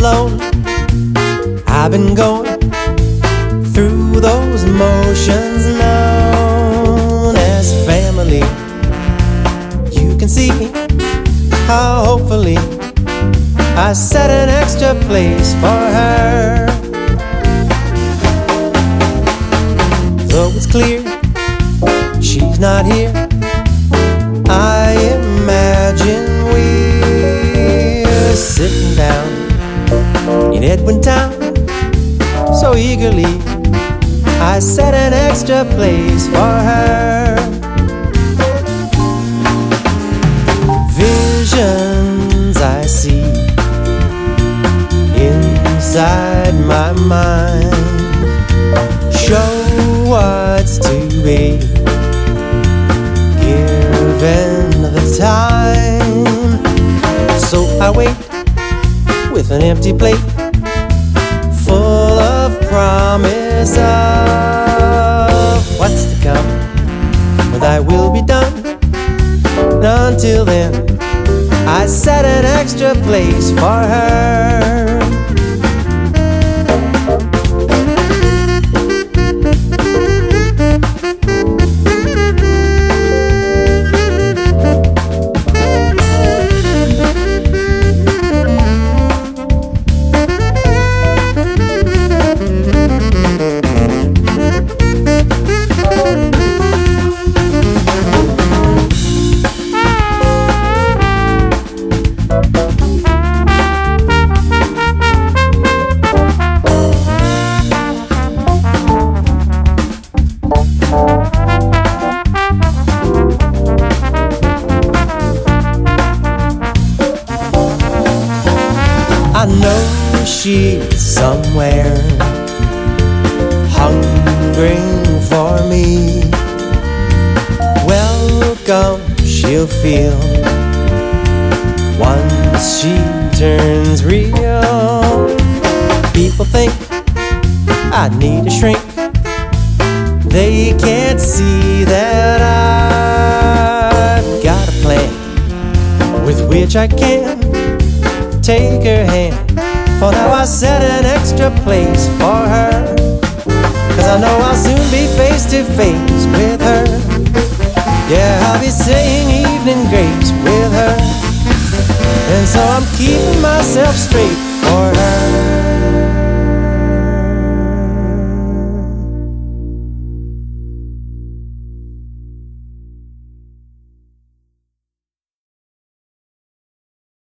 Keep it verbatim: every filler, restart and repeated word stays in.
alone. I've been going through those emotions known as family. You can see how hopefully I set an extra place for her. Though it's clear she's not here, I imagine we're sitting down in Edwin Town so eagerly. I set an extra place for her. Visions I see inside my mind show what's to be given the time. So I wait with an empty plate full of promise of what's to come, when thy will be done. And until then, I set an extra place for her. I know she's somewhere hungering for me. Welcome she'll feel once she turns real. People think I need to shrink. They can't see that I've got a plan with which I can take her hand. For now I set an extra place for her, 'cause I know I'll soon be face to face with her. Yeah, I'll be saying evening grace with her, and so I'm keeping myself straight for her.